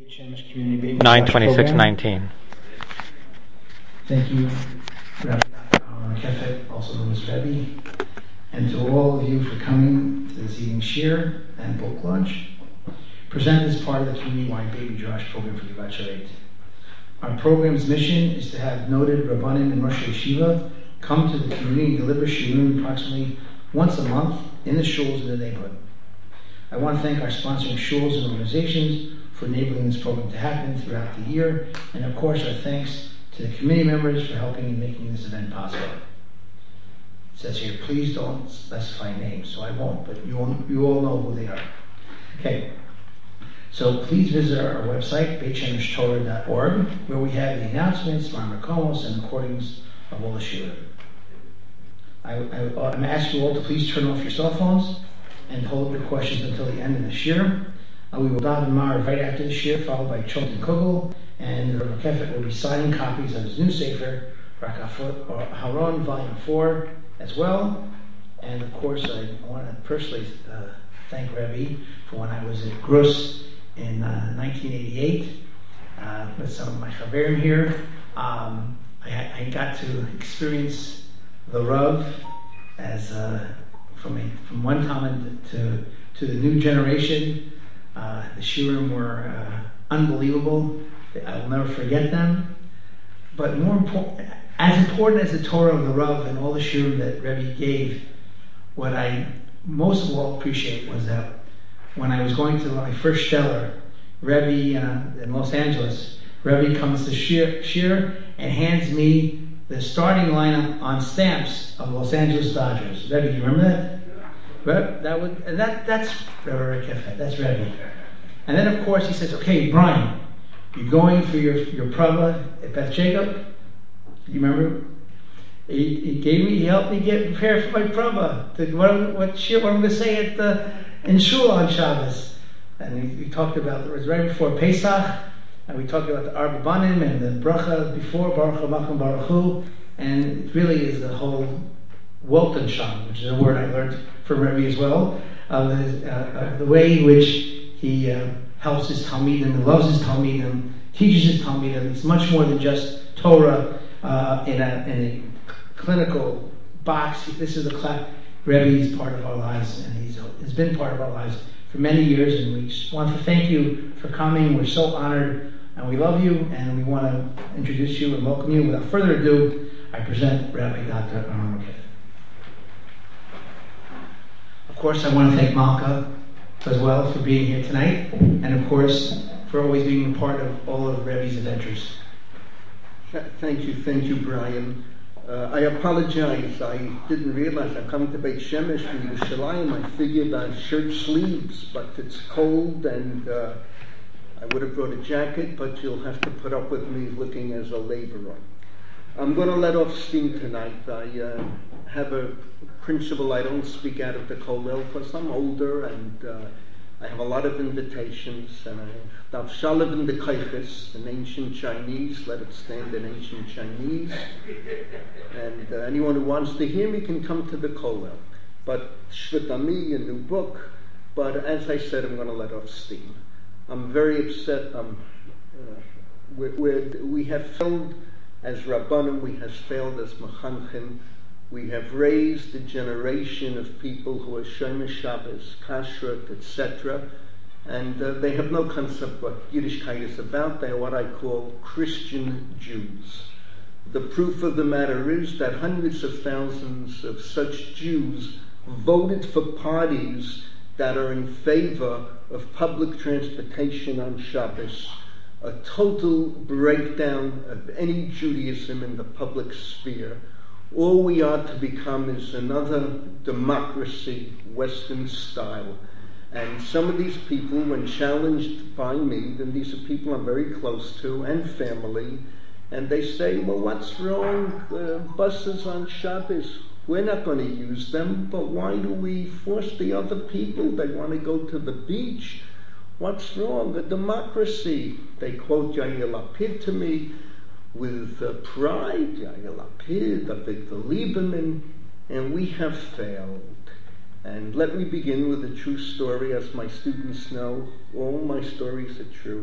9/26/19. Thank you, Rabbi Kefet, also known as Rebbe, and to all of you for coming to this evening shir and book launch, presented as part of the community-wide Baby Josh program for Givat Sharet. Our program's mission is to have noted Rabbanim and Rosh Yeshiva come to the community and deliver shiurim approximately once a month in the shuls in the neighborhood. I want to thank our sponsoring shuls and organizations for enabling this program to happen throughout the year, and of course our thanks to the committee members for helping in making this event possible. It says here, please don't specify names, so I won't, but you all know who they are. Okay, so please visit our website, beitshemeshtorah.org, where we have the announcements, Marmakomos, and recordings of all the shiurim. I'm going to ask you all to please turn off your cell phones and hold your questions until the end of the shir. We will daven Mar right after the shir, followed by Chilton Kugel, and Rabbi Kefet will be signing copies of his new sefer, Haron, Volume 4, as well. And of course, I want to personally thank Rebbe for when I was at Grus in 1988 with some of my chaverim here. I got to experience the Rav as from one Talmud to the new generation. The shiurim were unbelievable. I will never forget them. But more important, as important as the Torah of the Rav and all the shiurim that Rebbe gave, what I most of all appreciate was that when I was going to my first stellar, Rebbe in Los Angeles, Rebbe comes to shir and hands me the starting lineup on stamps of Los Angeles Dodgers. Rebbe, do you remember that? That's Rebbe Kefet. That's Rebbe. And then, of course, he says, "Okay, Brian, you're going for your prava at Beth Jacob." You remember? He helped me get prepared for my prava. What I'm going to say in shul on Shabbos. And we talked about, it was right before Pesach, and we talked about the Arba Banim and the bracha before Baruch HaMakom Baruch Hu, and it really is the whole Weltanschauung, which is a word I learned from Rebbe as well, the way in which he helps his Talmidim, loves his Talmidim, teaches his Talmidim. It's much more than just Torah in a clinical box. This is Rebbe is part of our lives, and he's been part of our lives for many years, and we just want to thank you for coming. We're so honored, and we love you, and we want to introduce you and welcome you. Without further ado, I present Rabbi Dr. Aaron Kefet. Of course, I want to thank Malka as well for being here tonight, and of course, for always being a part of all of Rebbe's adventures. Thank you, Brian. I apologize. I didn't realize I'm coming to Beit Shemesh from Yerushalayim. I figured on shirt sleeves, but it's cold, and I would have brought a jacket, but you'll have to put up with me looking as a laborer. I'm going to let off steam tonight. I have a principle. I don't speak out of the kollel because I'm older, and I have a lot of invitations, and I have Shalav in the Kaiches, in ancient Chinese. Let it stand in ancient Chinese. And anyone who wants to hear me can come to the kollel. But Shvetami, a new book. But as I said, I'm going to let off steam. I'm very upset. We have failed as Rabbanim, we have failed as Mechanchim. We have raised a generation of people who are Shomer Shabbos, Kashrut, etc. And they have no concept what Yiddishkeit is about. They are what I call Christian Jews. The proof of the matter is that hundreds of thousands of such Jews voted for parties that are in favor of public transportation on Shabbos, a total breakdown of any Judaism in the public sphere. All we are to become is another democracy, Western style. And some of these people, when challenged by me, then these are people I'm very close to and family, and they say, well, what's wrong? Buses on Shabbos, we're not going to use them, but why do we force the other people? They want to go to the beach. What's wrong? A democracy. They quote Yair Lapid to me with pride, Yair Lapid, Avigdor Lieberman, and we have failed. And let me begin with a true story. As my students know, all my stories are true.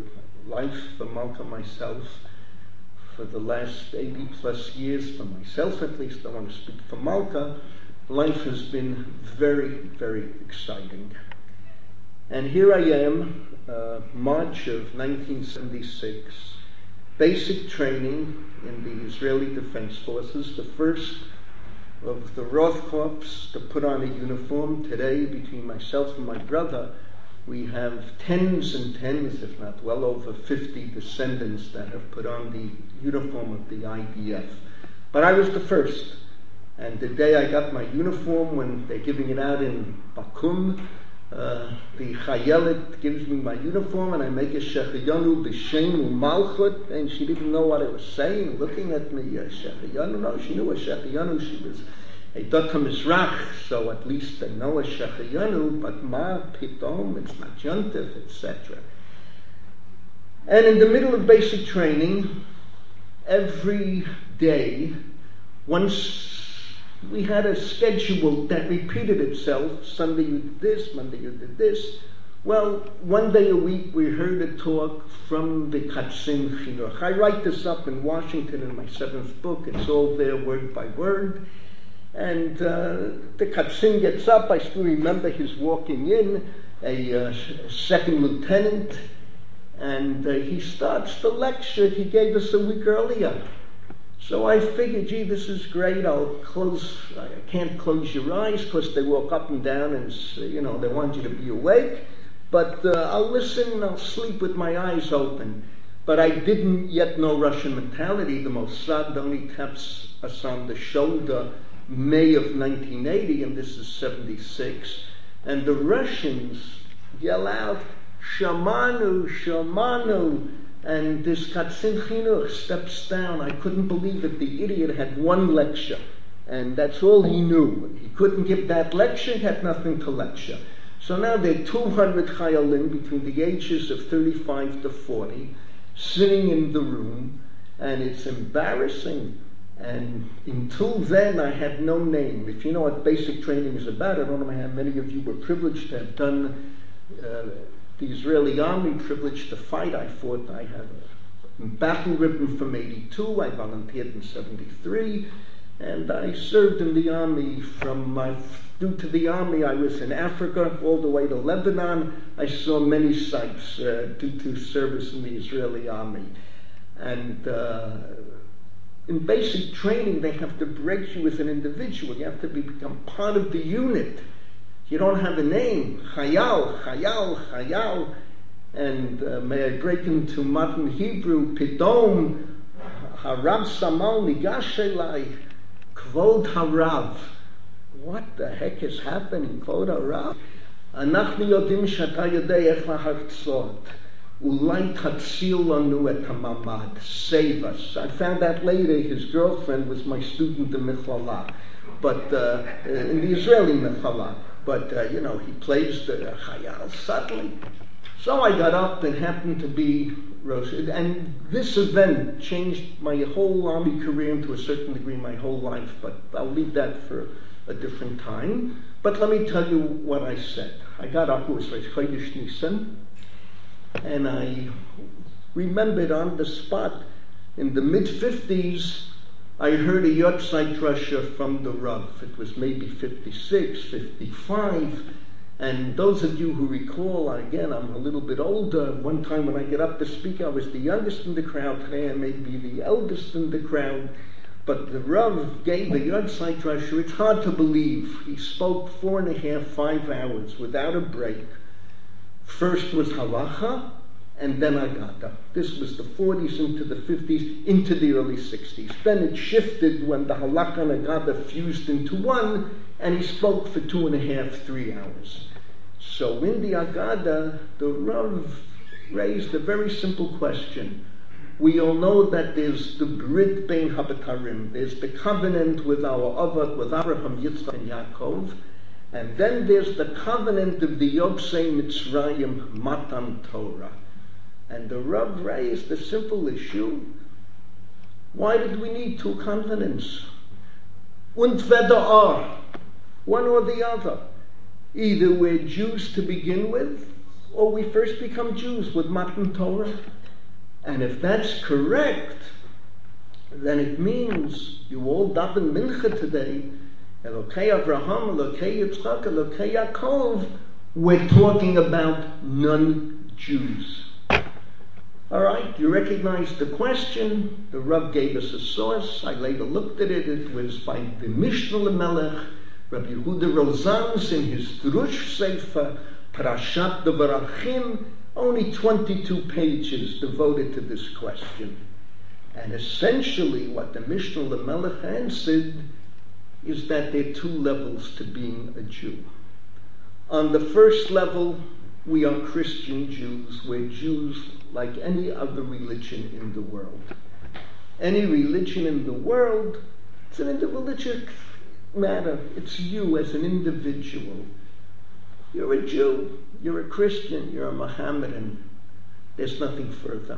life for Malka myself. For the last 80 plus years, for myself at least, I want to speak for Malka, life has been very, very exciting. And here I am, March of 1976, basic training in the Israeli Defense Forces, the first of the Rothkopfs to put on a uniform. Today, between myself and my brother, we have tens and tens, if not well over 50 descendants that have put on the uniform of the IDF. But I was the first. And the day I got my uniform, when they're giving it out in Bakum, the Chayelet gives me my uniform, and I make a Shechiyanu B'Shem U'Malchut, and she didn't know what I was saying, looking at me, Shechiyanu. No, she knew a Shechiyanu. She was a Dota Mizrach, so at least I know a Shechiyanu, but Ma Pitom, it's Majantiv, etc. And in the middle of basic training, every day, once we had a schedule that repeated itself. Sunday you did this, Monday you did this. Well, one day a week we heard a talk from the Katzin Chinuch. I write this up in Washington in my 7th book. It's all there word by word. And the Katzin gets up. I still remember his walking in, a second lieutenant. And he starts the lecture he gave us a week earlier. So I figured, gee, this is great. I can't close your eyes because they walk up and down and, they want you to be awake. But I'll listen and I'll sleep with my eyes open. But I didn't yet know Russian mentality. The Mossad only taps us on the shoulder May of 1980, and this is 76. And the Russians yell out, Shamanu, Shamanu. And this Katzin Chinuch steps down. I couldn't believe it. The idiot had one lecture, and that's all he knew. He couldn't give that lecture. He had nothing to lecture. So now there are 200 Chayalim between the ages of 35 to 40 sitting in the room, and it's embarrassing. And until then, I had no name. If you know what basic training is about, I don't know how many of you were privileged to have done the Israeli army, privileged to fight. I fought. I have a battle ribbon from 82. I volunteered in 73. And I served in the army due to the army, I was in Africa all the way to Lebanon. I saw many sights due to service in the Israeli army. And in basic training, they have to break you as an individual. You have to become part of the unit. You don't have a name, Chayal, Chayal, Chayal. And may I break into modern Hebrew, Pidom, Harav Samal Nigash Elai, Kvod Harav. What the heck is happening, Kvod Harav? Anachnu yodim shata yodei ech lahartzot. Ulai tatzil lanu et hamamad. Save us. I found out later his girlfriend was my student in Mechala, but in the Israeli Mechala. But, he plays the Chayal subtly. So I got up and happened to be Rosh. And this event changed my whole army career, and to a certain degree my whole life. But I'll leave that for a different time. But let me tell you what I said. I got up, it was Rosh Chodesh Nisan, and I remembered on the spot, in the mid-50s, I heard a Yotzai Drasha from the Rav. It was maybe 56, 55. And those of you who recall, again, I'm a little bit older. One time when I get up to speak, I was the youngest in the crowd. Today I may be the eldest in the crowd. But the Rav gave a Yotzai Drasha. It's hard to believe. He spoke 4.5, 5 hours without a break. First was Halacha, and then Agada. This was the 40s into the 50s, into the early 60s. Then it shifted when the Halakha and Agada fused into one, and he spoke for 2.5, 3 hours. So in the Agada, the Rav raised a very simple question. We all know that there's the Brit Bein Habatarim, there's the covenant with our Avat, with Abraham, Yitzchak, and Yaakov, and then there's the covenant of the Yotzei Mitzrayim, Matan Torah. And the Rav raised a simple issue. Why did we need 2 covenants? Und weder or, one or the other. Either we're Jews to begin with, or we first become Jews with Matan Torah. And if that's correct, then it means you all daven mincha today, Elokei Avraham, Elokei Yitzchak, Elokei Yaakov. We're talking about non-Jews. All right, you recognize the question. The Rav gave us a source. I later looked at it. It was by the Mishnah Lemelech, Rabbi Yehuda Rozanz in his Drush Sefer, Parashat Devarachim, only 22 pages devoted to this question. And essentially what the Mishnah Lemelech answered is that there are two levels to being a Jew. On the first level, we are Christian Jews. We're Jews like any other religion in the world. Any religion in the world, it's an individual matter. It's you as an individual. You're a Jew, you're a Christian, you're a Mohammedan. There's nothing further.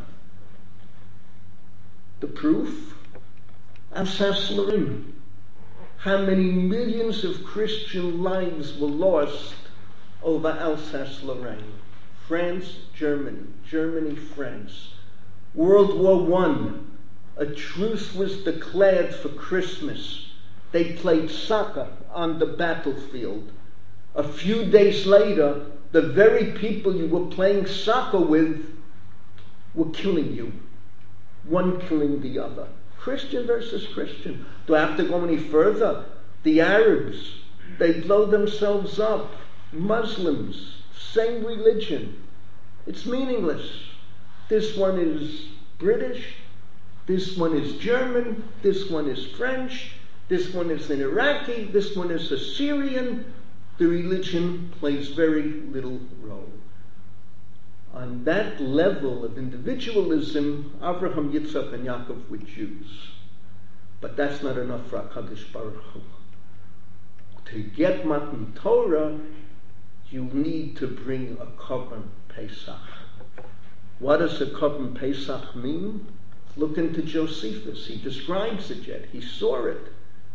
The proof? Alsace-Lorraine. How many millions of Christian lives were lost over Alsace-Lorraine? France, Germany, Germany, France. World War I, a truce was declared for Christmas. They played soccer on the battlefield. A few days later, the very people you were playing soccer with were killing you. One killing the other. Christian versus Christian. Do I have to go any further? The Arabs, they blow themselves up. Muslims, same religion. It's meaningless. This one is British, this one is German, this one is French, this one is an Iraqi, this one is a Syrian. The religion plays very little role. On that level of individualism, Avraham, Yitzchak, and Yaakov were Jews. But that's not enough for HaKadosh Baruch Hu. To get Matan Torah, you need to bring a Korban Pesach. What does a Korban Pesach mean? Look into Josephus. He describes it yet. He saw it.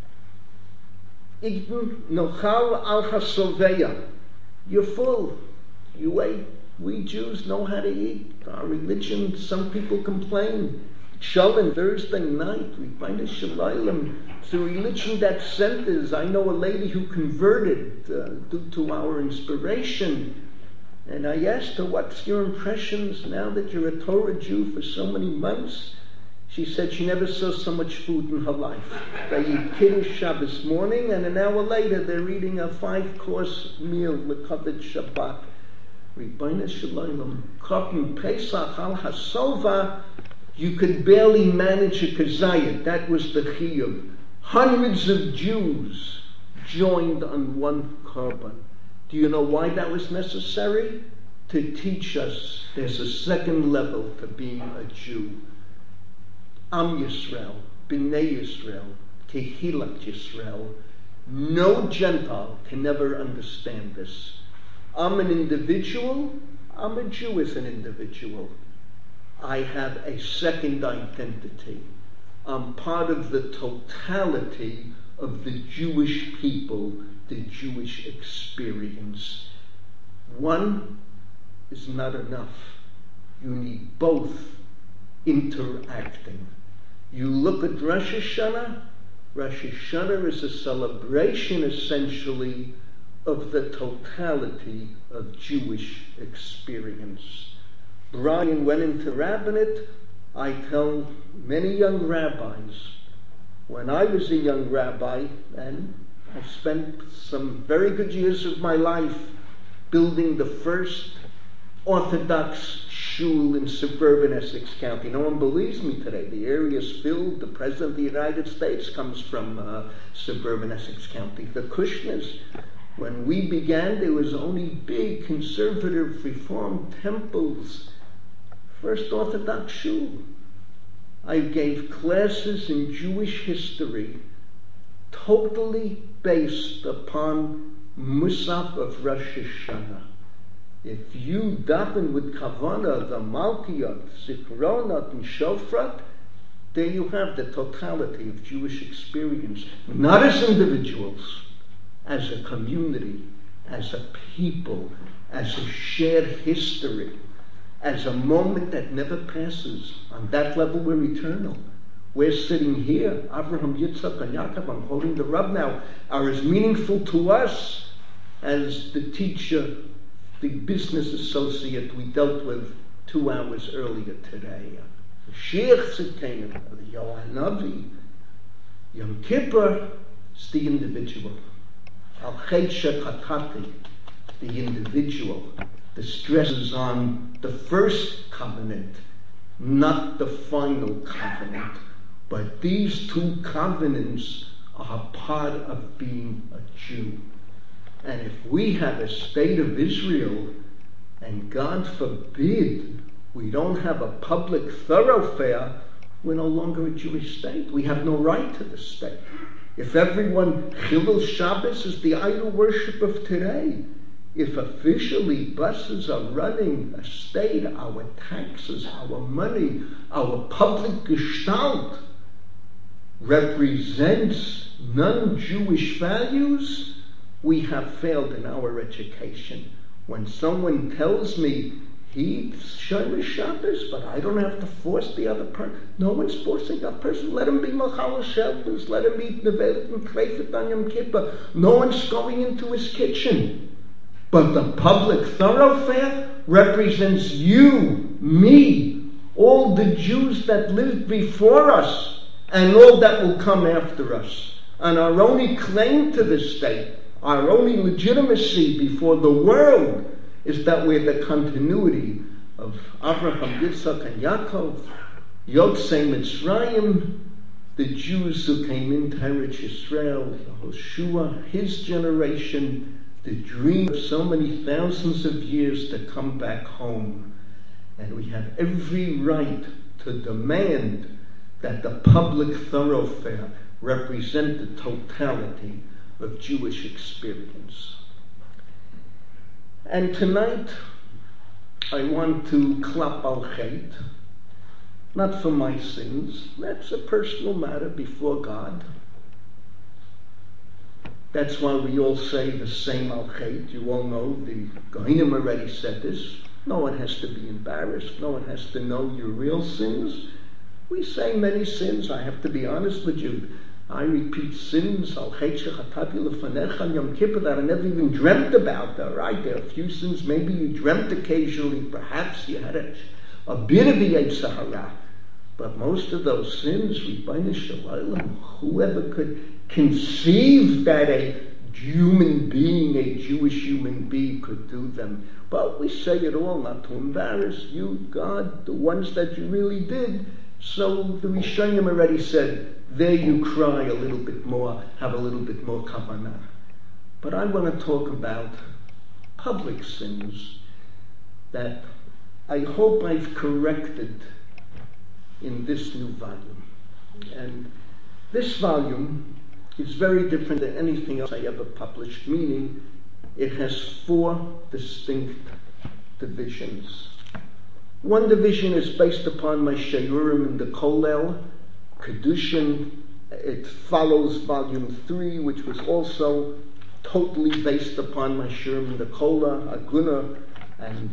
Igdun nochal al hasoveya. You're full. You ate. We Jews know how to eat. Our religion, some people complain. Shalom, Thursday night, Ribbono Shel Olam. It's a religion that centers. I know a lady who converted due to our inspiration. And I asked her, what's your impressions now that you're a Torah Jew for so many months? She said she never saw so much food in her life. They eat Kiddush Shabbos morning, and an hour later they're eating a 5-course meal with covered Shabbat. Ribbono Shel Olam. Korban Pesach al Hasova, you could barely manage a kazayat. That was the chiyuv. Hundreds of Jews joined on one korban. Do you know why that was necessary? To teach us there's a second level to being a Jew. Am Yisrael, B'nai Yisrael, Kehilat Yisrael. No Gentile can ever understand this. I'm an individual. I'm a Jew as an individual. I have a second identity. I'm part of the totality of the Jewish people, the Jewish experience. One is not enough. You need both interacting. You look at Rosh Hashanah. Rosh Hashanah is a celebration, essentially, of the totality of Jewish experience. Brian went into rabbinate. I tell many young rabbis, when I was a young rabbi, and I spent some very good years of my life building the first Orthodox shul in suburban Essex County. No one believes me today. The area is filled. The President of the United States comes from suburban Essex County. The Kushners, when we began, there was only big conservative reform temples. First Orthodox shul. I gave classes in Jewish history totally based upon Musaf of Rosh Hashanah. If you daven with Kavanah, the Malkiyot, Zikronot, and Shofrat, there you have the totality of Jewish experience. Not as individuals, as a community, as a people, as a shared history. as a moment that never passes. On that level, we're eternal. We're sitting here, Abraham, Yitzhak, and Yaakov, I'm quoting the Rab now, are as meaningful to us as the teacher, the business associate we dealt with 2 hours earlier today. The Sheikh Tzidkenu, the Yohan Navi, Yom Kippur is the individual. Al-Chet Shechatati, the individual. The stress is on the first covenant, not the final covenant. But these 2 covenants are part of being a Jew. And if we have a state of Israel, and God forbid we don't have a public thoroughfare, we're no longer a Jewish state. We have no right to the state. If everyone, Chilul Shabbos is the idol worship of today. If officially buses are running a state, our taxes, our money, our public gestalt represents non-Jewish values, we have failed in our education. When someone tells me he's Shomer Shabbos, but I don't have to force the other person. No one's forcing that person. Let him be Machal Shabbos. Let him eat Nevelet and Kreifet on Yom Kippur. No one's going into his kitchen. But the public thoroughfare represents you, me, all the Jews that lived before us, and all that will come after us. And our only claim to this state, our only legitimacy before the world, is that we're the continuity of Abraham, Yitzhak, and Yaakov, Yotzei Mitzrayim, the Jews who came into Eretz Yisrael, Yehoshua, his generation, the dream of so many thousands of years to come back home. And we have every right to demand that the public thoroughfare represent the totality of Jewish experience. And tonight, I want to klap al chet, not for my sins. That's a personal matter before God. That's why we all say the same al chet. You all know the Gohinim already said this. No one has to be embarrassed. No one has to know your real sins. We say many sins. I have to be honest with you. I repeat sins, al chet shechatati lefanecha on Yom Kippur, that I never even dreamt about. All right, there are a few sins maybe you dreamt occasionally. Perhaps you had a bit of the Yetzer Hara. But most of those sins, Ribbono Shel Olam, whoever could conceive that a human being, a Jewish human being, could do them. But we say it all not to embarrass you, God, the ones that you really did. So the Rishonim already said, there you cry a little bit more, have a little bit more kavanah. But I want to talk about public sins that I hope I've corrected in this new volume. And this volume is very different than anything else I ever published, meaning it has 4 distinct divisions. One division is based upon my Shiurim in the Kollel, Kedushin. It follows volume 3, which was also totally based upon my Shiurim in the Kollel, Aguna, and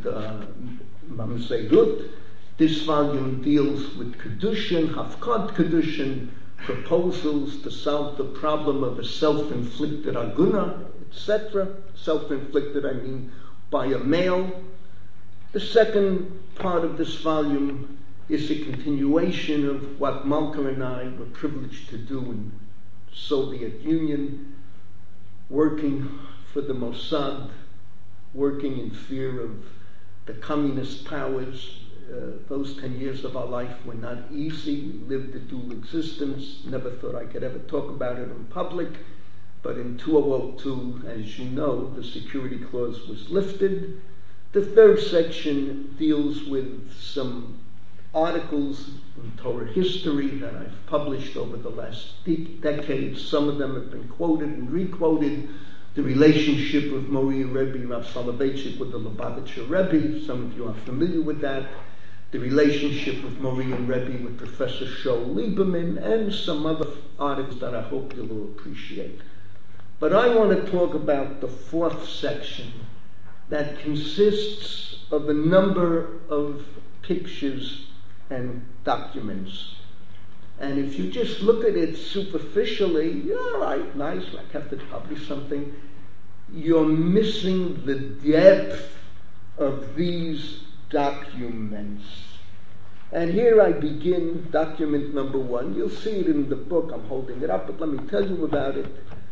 Mamzerut. This volume deals with Kedushin, Hafkad Kedushin, proposals to solve the problem of a self-inflicted Aguna, etc. Self-inflicted, I mean, by a male. The second part of this volume is a continuation of what Malka and I were privileged to do in the Soviet Union, working for the Mossad, working in fear of the communist powers. Those 10 years of our life were not easy. We lived a dual existence. Never thought I could ever talk about it in public. But in 2002, as you know, the security clause was lifted. The third section deals with some articles in Torah history that I've published over the last decades. Some of them have been quoted and requoted. The relationship of Mori Rebbe, Rav Soloveitchik, with the Lubavitcher Rebbe. Some of you are familiar with that. The relationship of Mori and Rebbe with Professor Shaul Lieberman, and some other articles that I hope you'll appreciate. But I want to talk about the 4th section, that consists of a number of pictures and documents. And if you just look at it superficially, yeah, all right, nice, like have to publish something, you're missing the depth of these documents. And here I begin document number 1. You'll see it in the book. I'm holding it up, but let me tell you about it.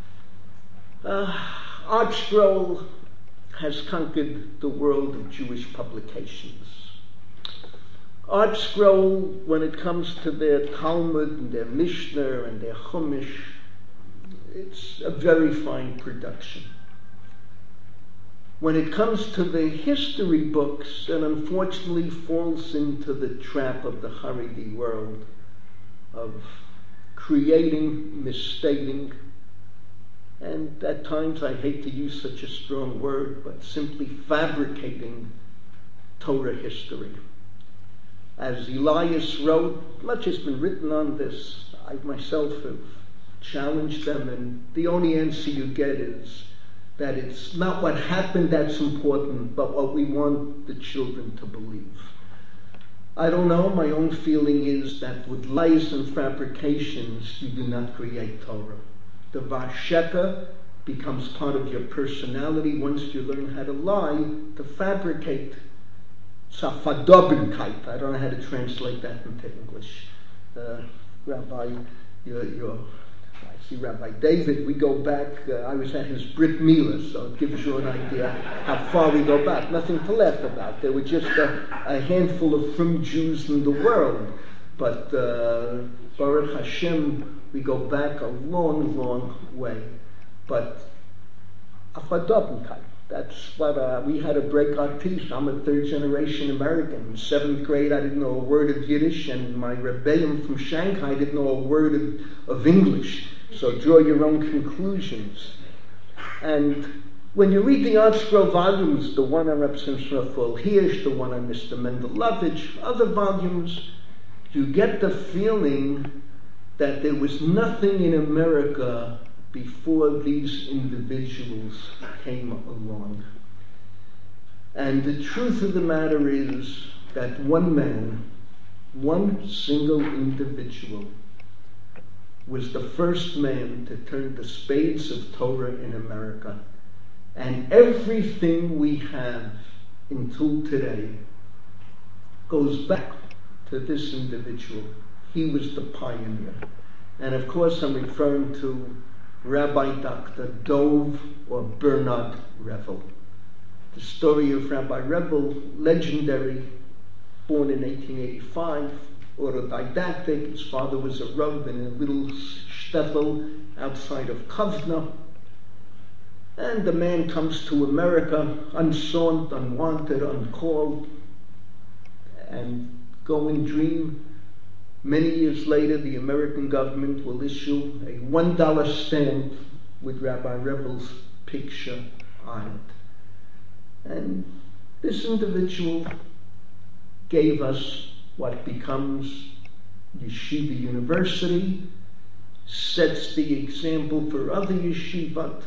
Art Scroll has conquered the world of Jewish publications. Art Scroll, when it comes to their Talmud and their Mishnah and their Chumash, it's a very fine production. When it comes to the history books, it unfortunately falls into the trap of the Haredi world of creating, misstating, and at times, I hate to use such a strong word, but simply fabricating Torah history. As Elias wrote, much has been written on this. I myself have challenged them, and the only answer you get is that it's not what happened that's important, but what we want the children to believe. I don't know, my own feeling is that with lies and fabrications, you do not create Torah. The Vasheka becomes part of your personality once you learn how to lie, to fabricate. Safadobenkeit. I don't know how to translate that into English. Rabbi, I see Rabbi David, we go back, I was at his Brit Milah, so it gives you an idea how far we go back. Nothing to laugh about. There were just a handful of frum Jews in the world. But Baruch Hashem, we go back a long, long way. But Afadobenkeit. That's what we had to break our teeth. I'm a third-generation American. In 7th grade, I didn't know a word of Yiddish, and my rebellion from Shanghai didn't know a word of English. So draw your own conclusions. And when you read the Art Scroll volumes, the one on Reb Simcha Raphael Hirsch, the one on Mr. Mendelovich, other volumes, you get the feeling that there was nothing in America before these individuals came along. And the truth of the matter is that one man, one single individual, was the first man to turn the spades of Torah in America. And everything we have until today goes back to this individual. He was the pioneer. And of course I'm referring to Rabbi Dr. Dov or Bernard Revel. The story of Rabbi Revel, legendary, born in 1885, autodidactic. His father was a Rav in a little shtetl outside of Kovna. And the man comes to America, unsought, unwanted, uncalled, and go and dream. Many years later, the American government will issue a $1 stamp with Rabbi Revel's picture on it. And this individual gave us what becomes Yeshiva University, sets the example for other yeshivot,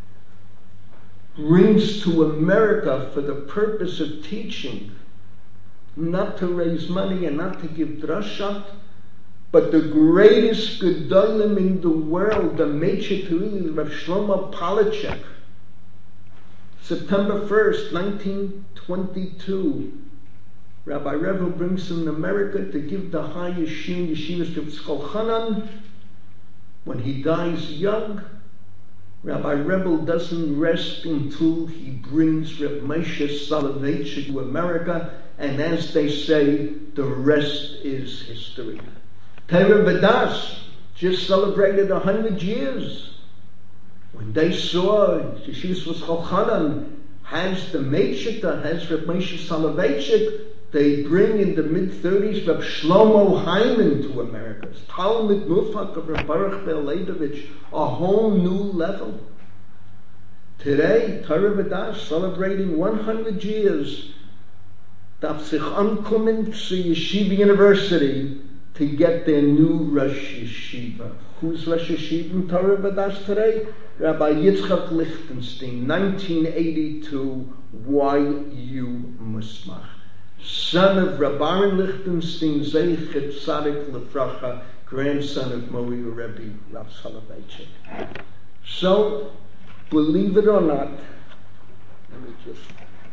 brings to America for the purpose of teaching, not to raise money and not to give drashat, but the greatest gedolim in the world, the Meitzah Tehillim, Rav Shlomo Palachek, September 1st, 1922, Rabbi Revel brings him to America to give the high yeshivas to Tzkolchanan. When he dies young, Rabbi Revel doesn't rest until he brings Reb Moshe Soloveitchik to America, and as they say, the rest is history. Torah Vodaas just celebrated 100 years. When they saw Yeshivas Tzkolchanan has the Meitzah, has Reb Moshe Soloveitchik, they bring in the mid-30s Reb Shlomo Hyman to America. Talmud Mufak of Reb Baruch Ber Leibovich, a whole new level. Today, Torah Vodaas celebrating 100 years. Darf sich ankommen to Yeshiva University to get their new Rosh Yeshiva. Who's Rosh Yeshiva in Torah Vodaas today? Rabbi Yitzchak Lichtenstein, 1982, Y.U. Musmach, son of Rabban Lichtenstein Zeichet Tzadik Lefracha, grandson of Mori Rebbe Rav Soloveitchik. So, believe it or not, let me just,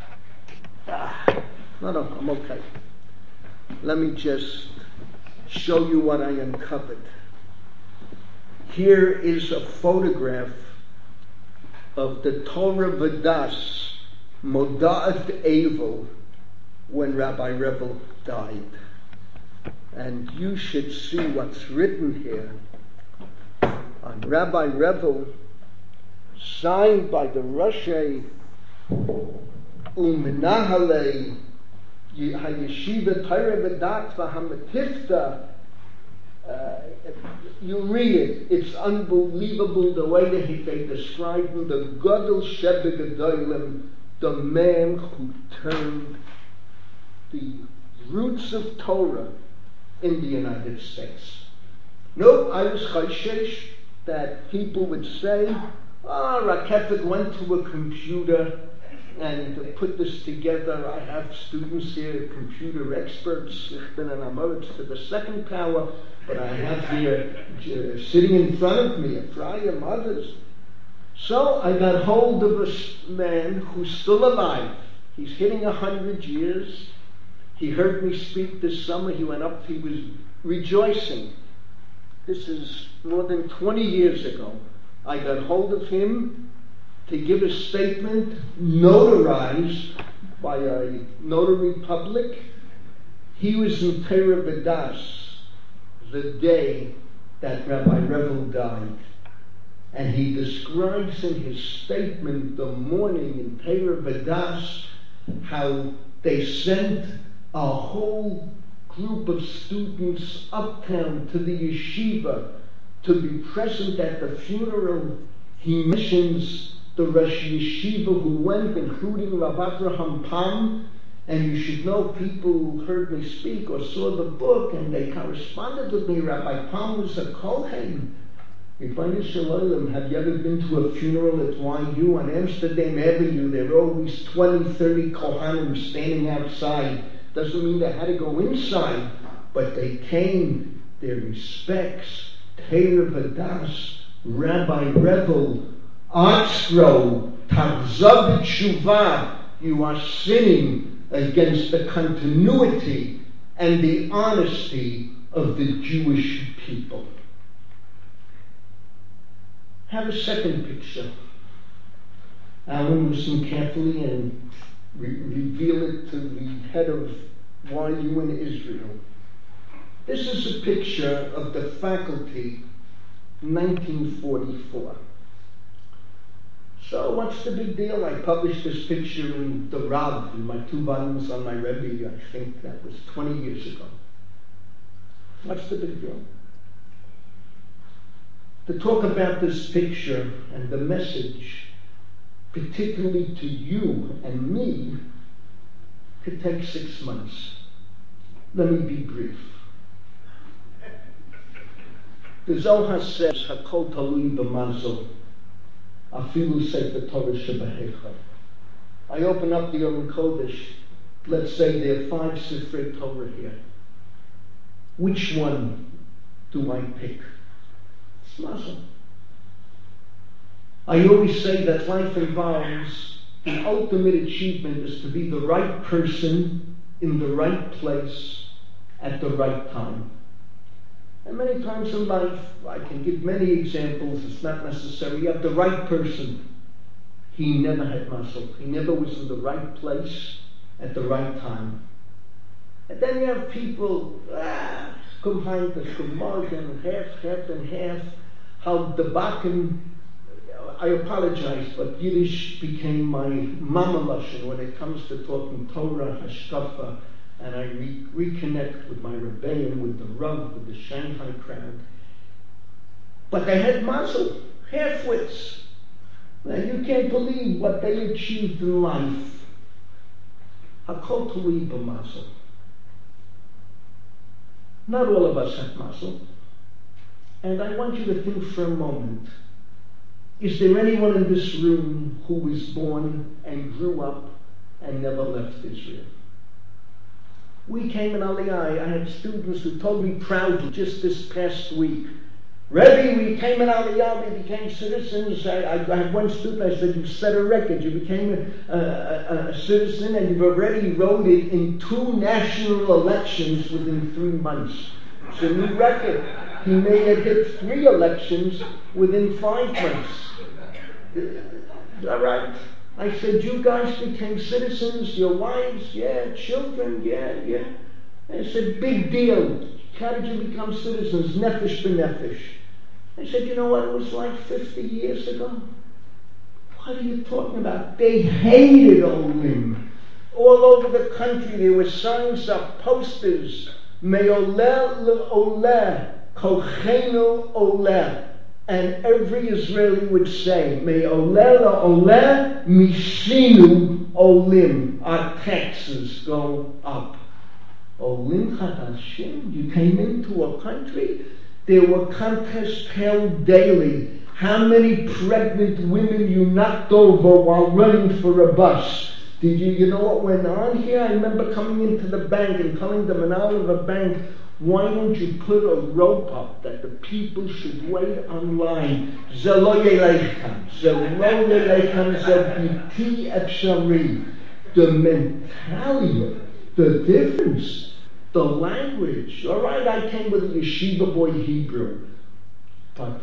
no, I'm okay. Let me just show you what I uncovered. Here is a photograph of the Torah Vadas Moda'at Evel when Rabbi Revel died. And you should see what's written here. On Rabbi Revel, signed by the Roshei U'Menahale HaYeshiva Torah Vadat V'Hamatifta. You read it, it's unbelievable the way that they describe him, the Gadol Shebe Gedolim, the man who turned the roots of Torah in the United States. No, I was chayshish that people would say, Rakefet went to a computer and put this together. I have students here, computer experts, ich bin an amoritz to the second power, but I have here sitting in front of me, Ephraim, others. So I got hold of a man who's still alive. He's hitting 100 years. He heard me speak this summer. He went up, he was rejoicing. This is more than 20 years ago. I got hold of him to give a statement notarized by a notary public. He was in Torah Vadas the day that Rabbi Revel died. And he describes in his statement the morning in Torah Vadas how they sent a whole group of students uptown to the yeshiva to be present at the funeral. He mentions the Rosh Yeshiva who went, including Rav Avraham Pam, and you should know people who heard me speak or saw the book and they corresponded with me. Rabbi Pam was a Kohen. Have you ever been to a funeral at YU on Amsterdam Avenue? There are always 20, 30 Kohanim standing outside. Doesn't mean they had to go inside, but they came, their respects, Torah Vadas, Rabbi Revel, Artzro, Tachzah B'Tshuvah. You are sinning against the continuity and the honesty of the Jewish people. Have a second picture. I will listen carefully and reveal it to the head of YU in Israel. This is a picture of the faculty, 1944. So what's the big deal? I published this picture in the Rav, in my 2 volumes on my Rebbe. I think that was 20 years ago. What's the big deal? To talk about this picture and the message, particularly to you and me, could take 6 months. Let me be brief. The Zohar says, Hakol talui b'mazel, afilu sefer Torah shebehecha. I open up the Aron Kodesh. Let's say there are 5 Sifrei Torah here. Which one do I pick? It's mazel. I always say that life involves the ultimate achievement is to be the right person in the right place at the right time. And many times in life, I can give many examples, it's not necessary. You have the right person. He never had muscle. He never was in the right place at the right time. And then you have people, come behind the Shemorgan, half and half, how the Bakken, I apologize, but Yiddish became my mama lashon when it comes to talking Torah, Hashkafa, and I reconnect with my Rebbeim, with the Rav, with the Shanghai crowd. But they had mazel, half-wits. Now you can't believe what they achieved in life. Hakol talui b'mazel. Not all of us have mazel. And I want you to think for a moment. Is there anyone in this room who was born and grew up and never left Israel. We came in Aliyah. I had students who told me proudly just this past week, Rebbe, we came in Aliyah, we became citizens. I had one student, I said, you set a record. You became a citizen and you've already wrote it in 2 national elections within 3 months. It's a new record. He may have hit 3 elections within 5 months. All right. I said, you guys became citizens, your wives, yeah, children, yeah. I said, big deal. How did you become citizens? Nefesh b'nefesh. I said, you know what it was like 50 years ago? What are you talking about? They hated Olim. All over the country there were signs up, posters. Me'oleh le'oleh, kochenu oleh. And every Israeli would say, Me'oleh le'oleh, mishinu olim. Our taxes go up. Olim chadashim, you came into a country, there were contests held daily. How many pregnant women you knocked over while running for a bus? Did you know what went on here? I remember coming into the bank and telling the management of the bank, why don't you put a rope up that the people should wait online? Zelo yeleichem, zelo yeleichem, zebiti efshari. The mentality, the difference, the language. All right, I came with a yeshiva boy Hebrew. But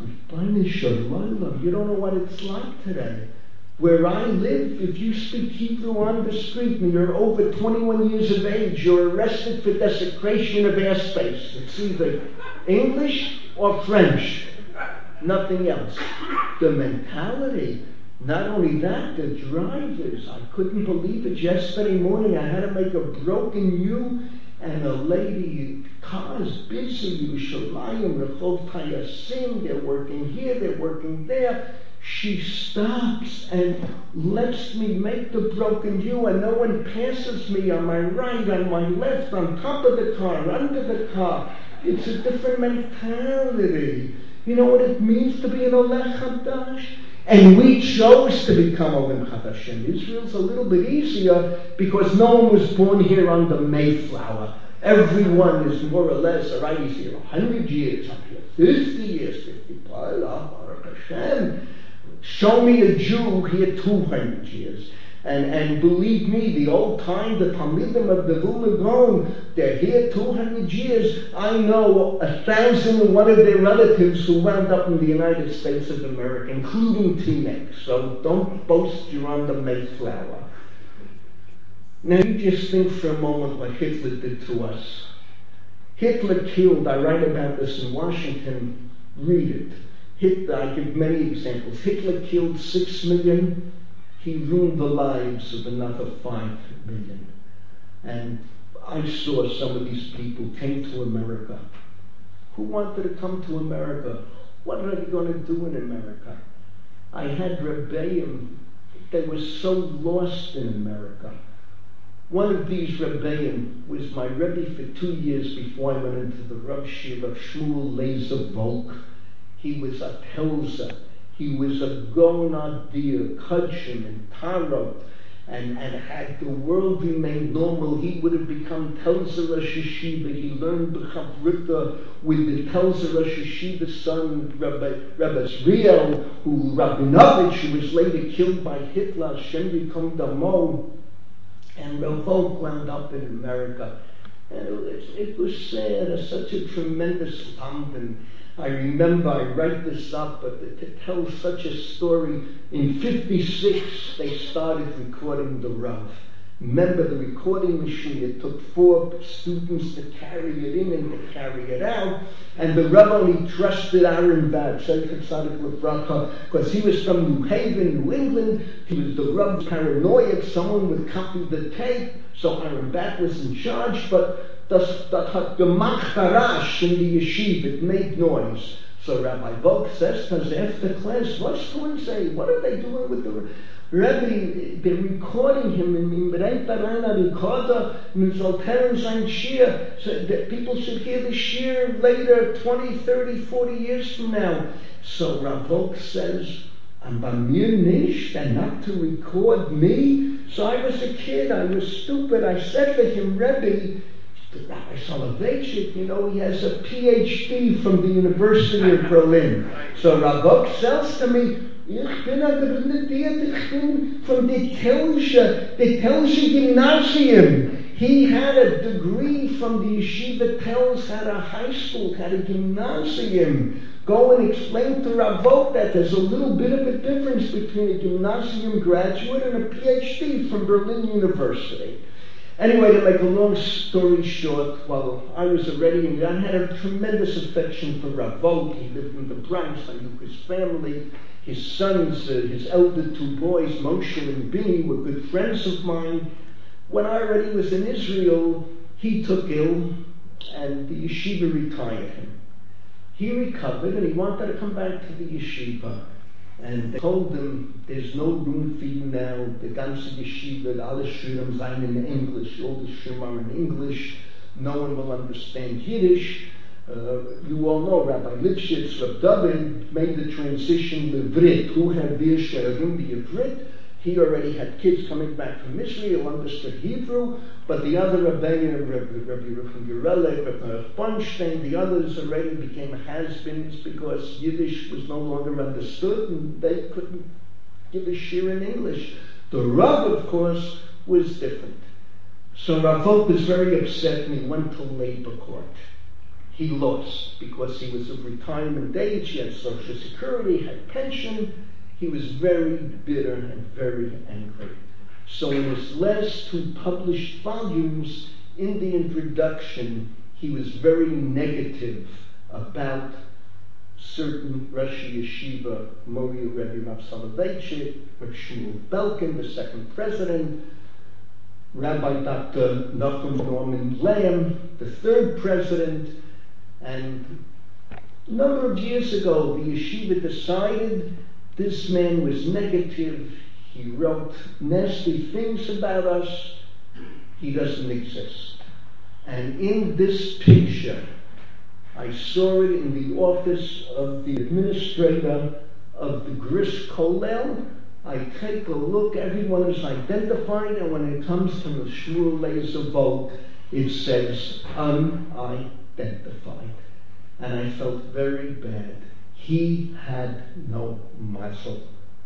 you don't know what it's like today. Where I live, if you speak Hebrew on the street and you're over 21 years of age, you're arrested for desecration of airspace. It's either English or French. Nothing else. The mentality. Not only that, the drivers. I couldn't believe it. Yesterday morning I had to make a broken U, and a lady, cars busy, Yerushalayim, Rehov Tayasim, they're working here, they're working there. She stops and lets me make the broken U, and no one passes me on my right, on my left, on top of the car, under the car. It's a different mentality. You know what it means to be an Oleh Chadash? And we chose to become Olim Chadashim. Israel's a little bit easier because no one was born here on the Mayflower. Everyone is more or less, all right, he's here 100 years, I'm here 50 years, 50 plus, Baruch Hashem. Show me a Jew here 200 years. And believe me, the old time, the Talmidim of the Vilna Gaon, they're here 200 years. I know 1,001 of their relatives who wound up in the United States of America, including teenagers. So don't boast you're on the Mayflower. Now you just think for a moment what Hitler did to us. Hitler killed, I write about this in Washington, read it. Hitler, I give many examples. Hitler killed 6 million. He ruined the lives of another 5 million. And I saw some of these people came to America. Who wanted to come to America? What are they going to do in America? I had Rebbeim. They were so lost in America. One of these Rebbeim was my Rebbe for 2 years before I went into the Rav Shir of Shmuel Lazer Volk. He was a Pelzer. He was a Gonadir, Kudshim, and Tarot, and had the world remained normal, he would have become Telzer Rosh Yeshiva. He learned the Chavrita with the Telzer Rosh Yeshiva's son, Rabbi Zriel, who Rabinovich, who was later killed by Hitler, Shem Yikom Damo, and Revolt wound up in America. And it was sad, such a tremendous London. I remember, I write this up, but to tell such a story, in 56 they started recording the Rav. Remember the recording machine, it took 4 students to carry it in and to carry it out, and the Rav only trusted Aaron Bad, because he was from New Haven, New England. He was the Rav's paranoid, someone would copy the tape, so Aaron Bad was in charge, but that hat gemacht harash in the yeshiva, it made noise. So Rabbi Volk says to us after class, what's going to say? What are they doing with the Rebbe? They're recording him in B'reit Barana Recorder, in Zolteren Zayin Shir, so that people should hear the Shir later, 20, 30, 40 years from now. So Rav Volk says, and by mir nicht, and not to record me, So I was a kid, I was stupid. I said to him, Rebbe, Rabbi Soloveitchik, he has a PhD from the University of Berlin. So Rabbi says to me, ich bin from the Telsche Gymnasium. He had a degree from the Yeshiva Tels, had a high school, had a gymnasium. Go and explain to Ravot that there's a little bit of a difference between a gymnasium graduate and a PhD from Berlin University. Anyway, to make a long story short, while I was already in, I had a tremendous affection for Ravot. He lived in the Bronx. I knew his family. His sons, his elder two boys, Moshe and Bini, were good friends of mine. When I already was in Israel, he took ill, and the yeshiva retired him. He recovered, and he wanted to come back to the yeshiva. And they told him, there's no room for you now. The ganze yeshiva, alle shurim seien in English. All the shurim are in English. No one will understand Yiddish. You all know Rabbi Lipschitz, Rav David, made the transition to Vrit. Who had wir sherim b'Ivrit? He already had kids coming back from Israel, understood Hebrew, but the other Rebbeinu, Rabbi Rucham Gerelek, Rabbi Bunstein, the others already became has-beens because Yiddish was no longer understood and they couldn't give a shir in English. The Rav, of course, was different. So Ravot was very upset and he went to labor court. He lost because he was of retirement age, he had Social Security, had pension. He was very bitter and very angry. So in his last two published volumes, in the introduction, he was very negative about certain Rosh Yeshiva, Mori Rebbe Rav Soloveitchik, Rav Shmuel Belkin, the second president, Rabbi Dr. Nachum Norman Lamb, the third president, and a number of years ago, the yeshiva decided this man was negative. He wrote nasty things about us. He doesn't exist. And in this picture, I saw it in the office of the administrator of the Gris Kollel. I take a look, everyone is identified, and when it comes to the Shmuel Laser Volk, it says unidentified. And I felt very bad. He had no muscle.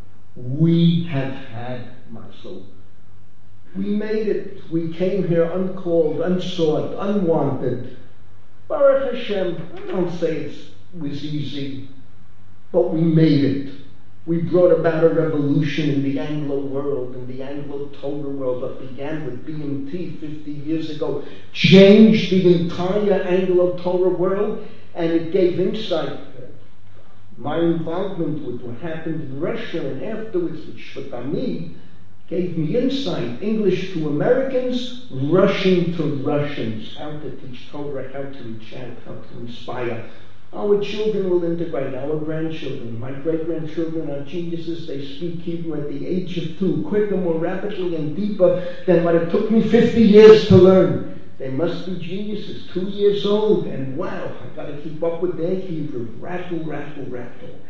We have had muscle. We made it. We came here uncalled, unsought, unwanted. Baruch Hashem, I don't say it was easy, but we made it. We brought about a revolution in the Anglo world, in the Anglo-Torah world that began with BMT 50 years ago, changed the entire Anglo-Torah world, and it gave insight. My involvement with what happened in Russia and afterwards with Shvatami gave me insight. English to Americans, Russian to Russians. How to teach Torah, how to reach out, how to inspire. Our children will integrate, our grandchildren. My great-grandchildren are geniuses. They speak Hebrew at the age of 2, quicker, more rapidly, and deeper than what it took me 50 years to learn. They must be geniuses, 2 years old, and wow, I've got to keep up with their Hebrew. Rattle, rattle, rattle.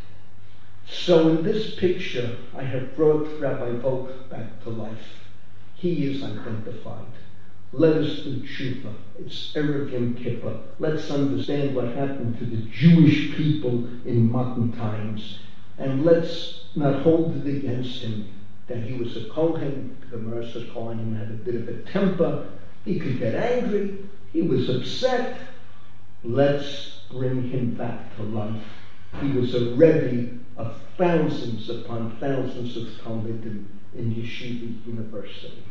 So in this picture, I have brought Rabbi Volk back to life. He is identified. Let us do tshuva. It's Erev Yom Kippur. Let's understand what happened to the Jewish people in modern times. And let's not hold it against him that he was a Kohen. The Gemara says Kohen had a bit of a temper. He could get angry. He was upset. Let's bring him back to life. He was a Rebbe of thousands upon thousands of Talmidim in Yeshiva University.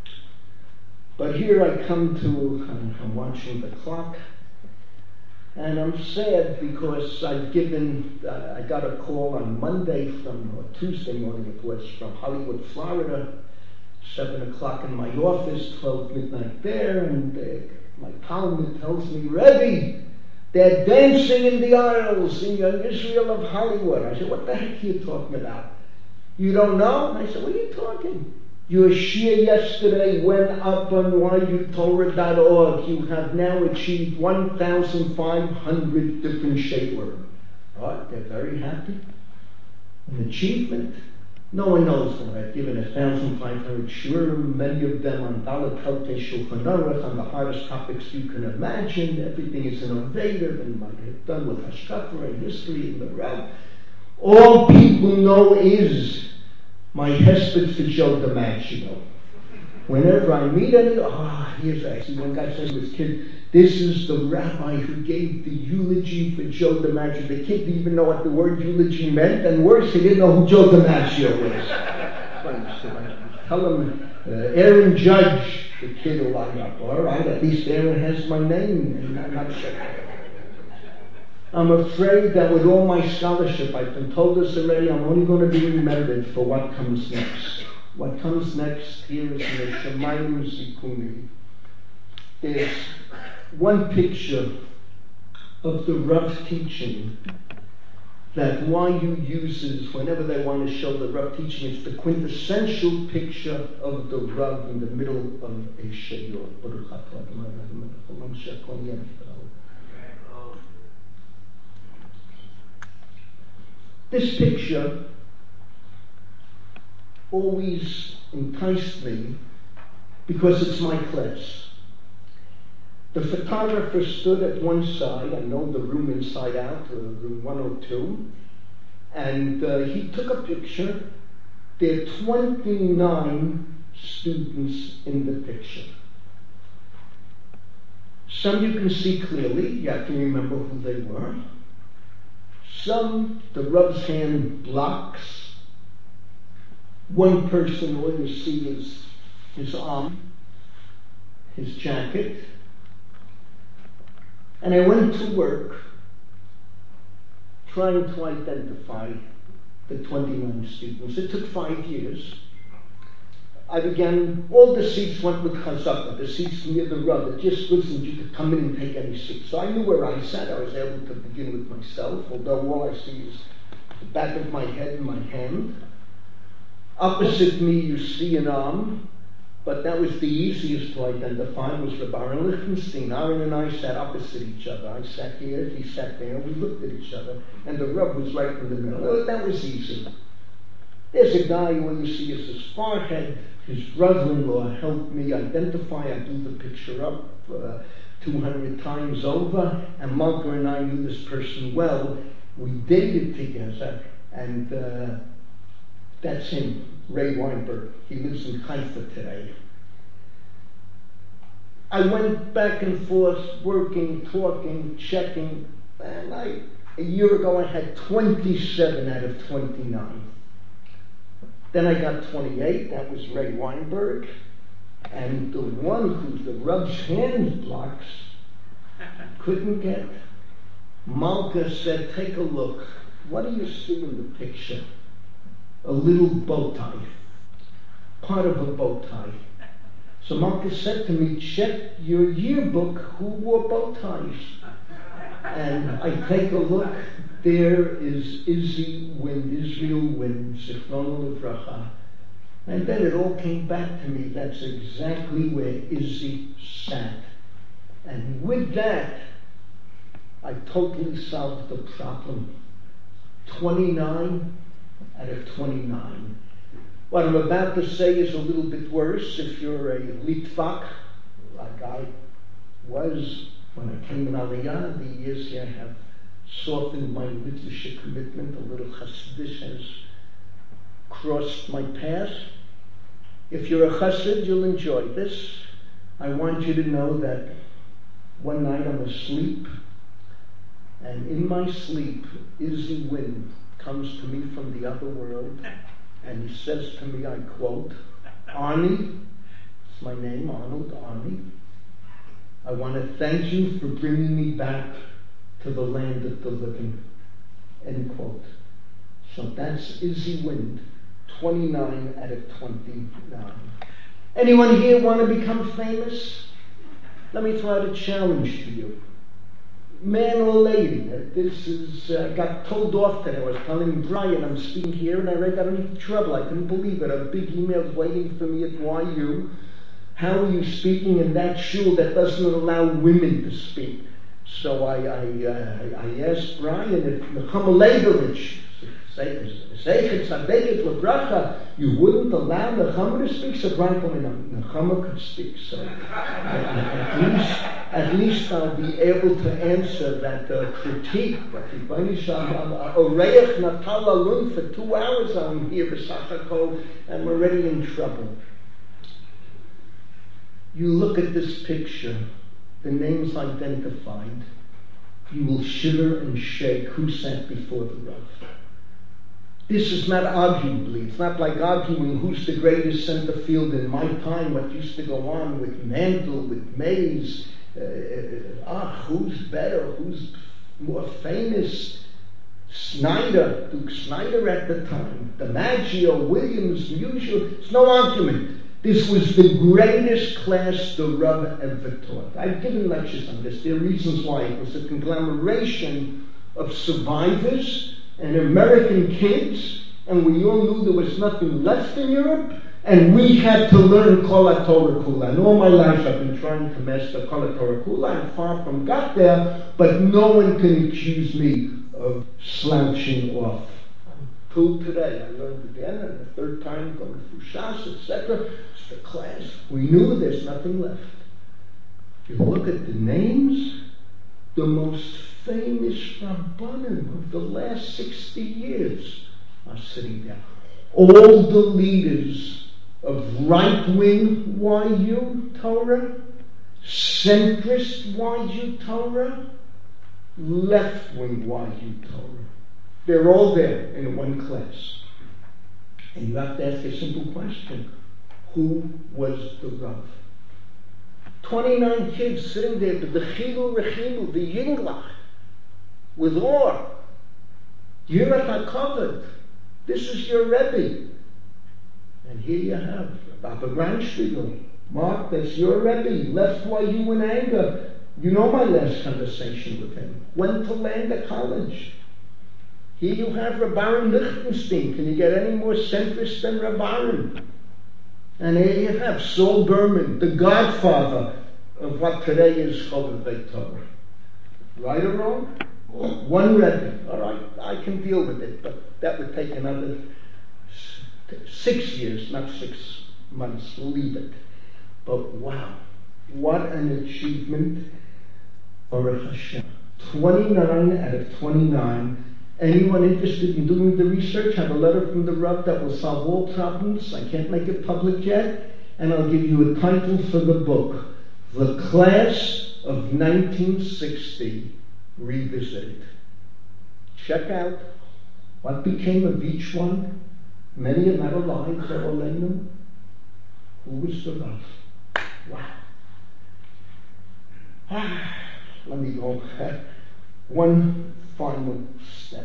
But here I come to, I'm watching the clock, and I'm sad because I got a call on Monday or Tuesday morning it was, from Hollywood, Florida, 7 o'clock in my office, 12 midnight there, and my columnist tells me, Rebbe, they're dancing in the aisles in Young Israel of Hollywood. I said, what the heck are you talking about? You don't know? I said, what are you talking? Your shir yesterday went up on yutorah.org. You have now achieved 1,500 different shiurim. Right? They're very happy. An achievement. No one knows what I've given 1,500 shurim, many of them on Dalet Heltei Shulchan Aruch, on the hardest topics you can imagine. Everything is innovative, and I have done with Hashkafa and history and the Rav. All people know is my hesped for Joe DiMaggio. Whenever I meet anyone, here's actually one guy said to his kid, this is the rabbi who gave the eulogy for Joe DiMaggio. The kid didn't even know what the word eulogy meant, and worse, he didn't know who Joe DiMaggio was. So I tell him, Aaron Judge, the kid will line up. All right, at least Aaron has my name, and I'm not sure. I'm afraid that with all my scholarship, I've been told this already, I'm only going to be remembered for what comes next. What comes next here is in the Shemayim Zikuni. There's one picture of the Rav teaching that YU uses whenever they want to show the Rav teaching. It's the quintessential picture of the Rav in the middle of a shiur. This picture always enticed me because it's my class. The photographer stood at one side, I know the room inside out, room 102, and he took a picture. There are 29 students in the picture. Some you can see clearly, you have to remember who they were. Some, the Rav's hand blocks. One person, all you see is his arm, his jacket. And I went to work trying to identify the 29 students. It took 5 years. I began, all the seats went with Chazaka, the seats near the Rav. It just wasn't you could come in and take any seat. So I knew where I sat. I was able to begin with myself, although all I see is the back of my head and my hand. Opposite me you see an arm, but that was the easiest to identify, was Rabbi Aaron Lichtenstein. Aaron and I sat opposite each other. I sat here, he sat there, we looked at each other, and the Rav was right in the middle. That was easy. There's a guy who you see is his forehead. His brother-in-law helped me identify. I blew the picture up 200 times over, and Malka and I knew this person well. We dated together, and that's him, Ray Weinberg. He lives in Haifa today. I went back and forth, working, talking, checking, and a year ago I had 27 out of 29. Then I got 28, that was Ray Weinberg, and the one who the Rav's hand blocks couldn't get. Malka said, take a look. What do you see in the picture? A little bow tie, part of a bow tie. So Malka said to me, check your yearbook, who wore bow ties? And I take a look, there is Izzy Wind, Israel Wind, Zichrono Livracha. And then it all came back to me, that's exactly where Izzy sat. And with that, I totally solved the problem. 29 out of 29. What I'm about to say is a little bit worse. If you're a Litvak, like I was when I came in Aliyah, the years here have softened my Litvish commitment. A little Hasidish has crossed my path. If you're a Chassid, you'll enjoy this. I want you to know that one night I'm asleep, and in my sleep, Izzy Wind comes to me from the other world, and he says to me, I quote, Arnie, it's my name, Arnold Arnie, I want to thank you for bringing me back to the land of the living, end quote. So that's Izzy Wind, 29 out of 29. Anyone here want to become famous? Let me throw out a challenge to you. Man or lady, this is, I got told off today. I was telling Brian I'm speaking here, and I got into trouble. I couldn't believe it. A big email's waiting for me at YU. How are you speaking in that shul that doesn't allow women to speak? So I asked Brian if Nechama Leibovich, You wouldn't allow Nechama to speak, so Nechama could speak. So at least I'll be able to answer that critique. But Oreach Natal Alun for 2 hours I'm here, B'Sachakol, and we're already in trouble. You look at this picture, the names identified, you will shiver and shake who sat before the Rav. This is not arguably, it's not like arguing who's the greatest center field in my time, what used to go on with Mantle, with Mays, who's better, who's more famous, Snyder, Duke Snyder at the time, DiMaggio, Williams, Musial, it's no argument. This was the greatest class the Rav ever taught. I've given lectures on this. There are reasons why. It was a conglomeration of survivors and American kids, and we all knew there was nothing left in Europe, and we had to learn Kol HaTorah Kula. And all my life I've been trying to master Kol HaTorah Kula. I'm far from got there, but no one can accuse me of slouching off. Till today, I learned again, and the third time going through Shas, etc. It's the class. We knew there's nothing left. If you look at the names, the most famous Rabbanim of the last 60 years are sitting there. All the leaders of right-wing YU Torah, centrist YU Torah, left-wing YU Torah. They're all there in one class. And you have to ask a simple question. Who was the Rav? 29 kids sitting there, the Chilu Rechilu, the Yinglach, with awe. Yirat HaKavod. This is your Rebbe. And here you have Abba Granspiegel. Mark, that's your Rebbe. Left while you in anger. You know my last conversation with him. Went to land at college. Here you have Rabbarim Lichtenstein. Can you get any more centrist than Rabbarim? And here you have Saul Berman, the godfather of what today is Chovevei Beit Torah. Right or wrong? One Rebbe. All right, I can deal with it, but that would take another 6 years, not 6 months. We'll leave it. But wow, what an achievement. Baruch Hashem. 29 out of 29. Anyone interested in doing the research, have a letter from the Rav that will solve all problems. I can't make it public yet. And I'll give you a title for the book. The Class of 1960 Revisited. Check out what became of each one. Many are not alive, they're all in them. Who was the Rav? Wow. Let me go. One final step.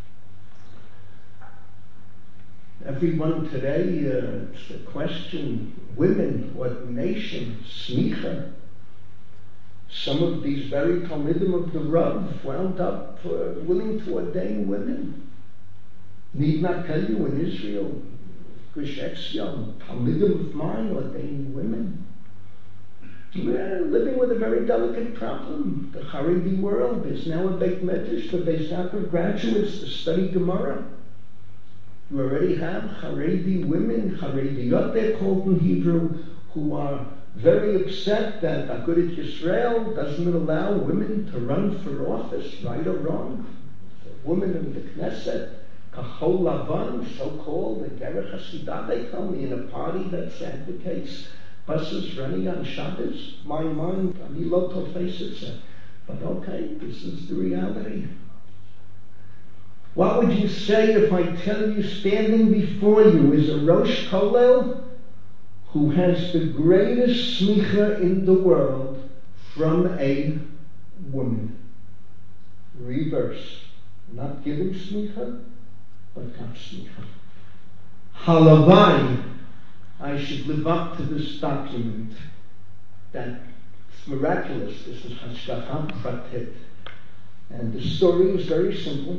Everyone today, it's the question, women, what nation, smicha. Some of these very Talmidim of the Rav wound up willing to ordain women. Need not tell you in Israel, Gush Etzion, Talmidim of mine ordaining women. We're living with a very delicate problem. The Haredi world is now a Beit Medrash for Beis Yaakov graduates to study Gemara. You already have Haredi women, Harediyot they're called in Hebrew, who are very upset that Agudat Yisrael doesn't allow women to run for office, right or wrong. The woman in the Knesset, Kahol Lavan, so-called, the Gerech Hasidah, they tell me, in a party that advocates buses running on Shabbos. My mind, I mean, local faces, but okay, this is the reality. What would you say if I tell you standing before you is a Rosh Kollel who has the greatest smicha in the world from a woman? Reverse. Not giving smicha, but got smicha. Halavai, I should live up to this document. That it's miraculous. This is Hashgacha Pratit. And the story is very simple.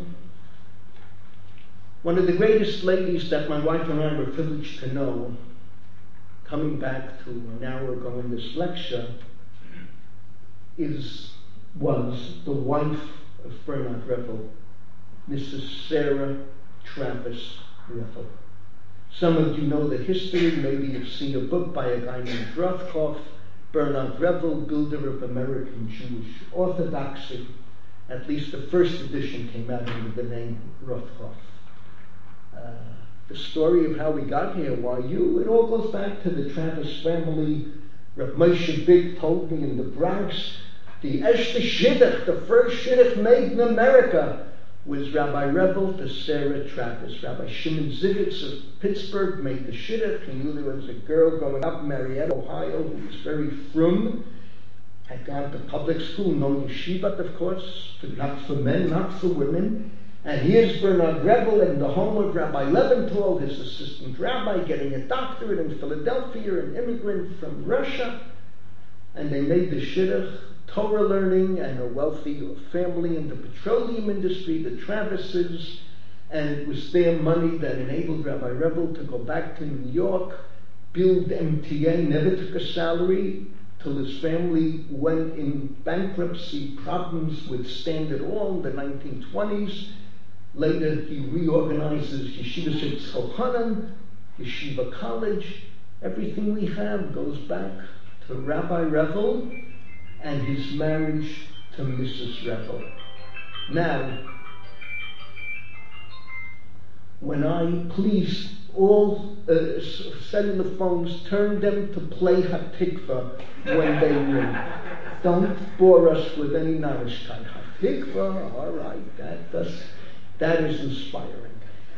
One of the greatest ladies that my wife and I were privileged to know, coming back to an hour ago in this lecture, was the wife of Bernard Revel, Mrs. Sarah Travis Revel. Some of you know the history. Maybe you've seen a book by a guy named Rothkopf, Bernard Revel, builder of American Jewish Orthodoxy. At least the first edition came out under the name Rothkopf. The story of how we got here, why it all goes back to the Travis family. Rav Moshe Big told me in the Bronx, the Eshte Shidduch, the first Shidduch made in America, was Rabbi Revel to Sarah Travis. Rabbi Shimon Zivitz of Pittsburgh made the Shidduch. He knew there was a girl growing up in Marietta, Ohio, who was very frum, had gone to public school, no yeshivat, of course, not for men, not for women. And here's Bernard Revel in the home of Rabbi Leventhal, his assistant rabbi, getting a doctorate in Philadelphia, an immigrant from Russia. And they made the Shidduch, Torah learning, and a wealthy family in the petroleum industry, the Travises. And it was their money that enabled Rabbi Revel to go back to New York, build MTA, never took a salary, till his family went in bankruptcy, problems with Standard Oil in the 1920s. Later, he reorganizes Yeshiva Tzchochanan, Yeshiva College. Everything we have goes back to Rabbi Revel and his marriage to Mrs. Revel. Now, when I please all cellular phones, turn them to play Hatikva when they ring. Don't bore us with any Narishkeit. Hatikva, all right, that is inspiring.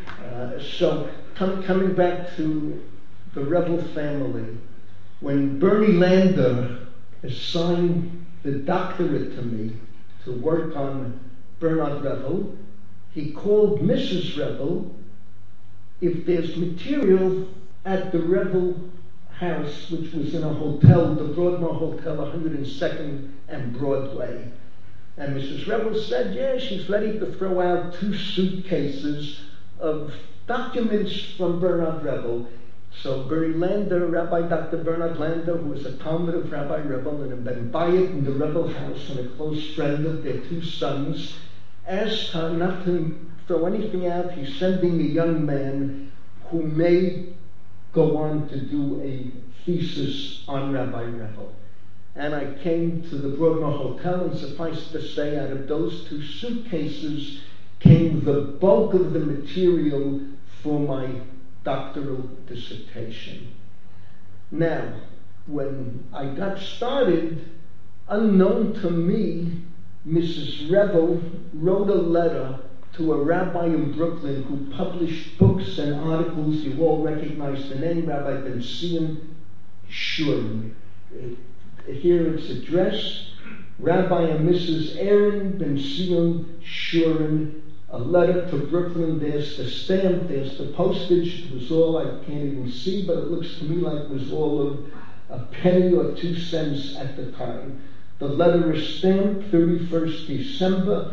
So coming back to the Revel family, when Bernie Lander assigned the doctorate to me to work on Bernard Revel, he called Mrs. Revel. If there's material at the Revel house, which was in a hotel, the Broadmoor Hotel, 102nd and Broadway, and Mrs. Revel said, yeah, she's ready to throw out 2 suitcases of documents from Bernard Revel. So Bernie Lander, Rabbi Dr. Bernard Lander, who was a Talmud of Rabbi Revel and had been Bayit in the Revel house and a close friend of their 2 sons, asked her not to throw anything out. He's sending a young man who may go on to do a thesis on Rabbi Revel. And I came to the Broadmoor Hotel, and suffice to say, out of those 2 suitcases came the bulk of the material for my doctoral dissertation. Now, when I got started, unknown to me, Mrs. Revel wrote a letter to a rabbi in Brooklyn who published books and articles. You all recognize the name, Rabbi Ben-Zion Shuren. Here it's addressed, Rabbi and Mrs. Aaron Ben-Zion Shuren, a letter to Brooklyn. There's the stamp, there's the postage. It was all, I can't even see, but it looks to me like it was all of a penny or 2 cents at the time. The letter is stamped 31st December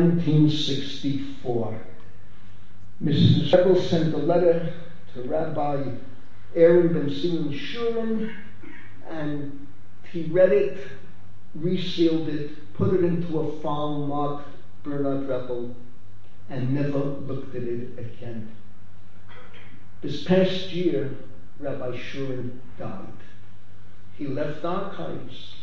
1964. Mrs. Revel sent a letter to Rabbi Aaron Ben-Zion Shuren, and he read it, resealed it, put it into a file marked Bernard Revel, and never looked at it again. This past year, Rabbi Shuren died. He left archives.